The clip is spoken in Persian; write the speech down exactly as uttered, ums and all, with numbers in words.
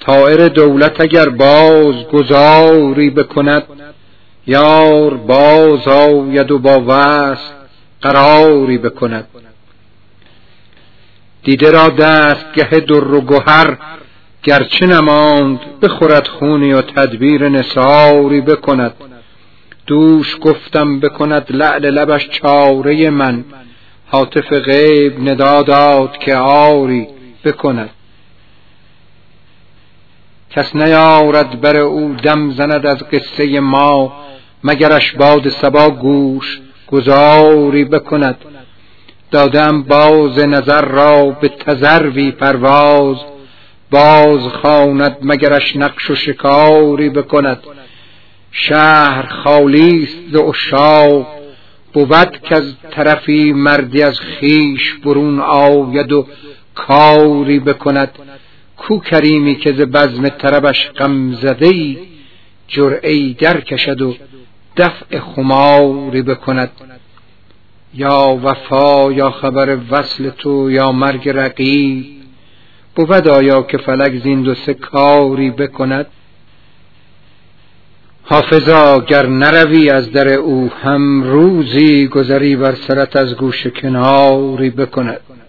طائر دولت اگر باز گذاری بکند، یار باز آید و با وصل قراری بکند. دیده را دستگه در و گهر گرچه نماند، بخورد خونی و تدبیر نثاری بکند. دوش گفتم بکند لعل لبش چاره من، هاتف غیب ندا داد که آری بکند. کس نیارد بر او دم زند از قصه ما، مگرش باد صبا گوش گذاری بکند. دادم باز نظر را به تذروی پرواز، باز خواند مگرش نقش و شکاری بکند. شهر خالی است ز عشاق، بود که از طرفی مردی از خیش برون آید و کاری بکند. کو کریمی که ز بزم طربش غم زده‌ای، جرعه‌ای در کشد و دفع خماری بکند. یا وفا یا خبر وصل تو یا مرگ رقیب، بود آیا که فلک زین دو سه کاری بکند. حافظا گر نروی از در او، هم روزی گذری بر سرت از گوشه کناری بکند.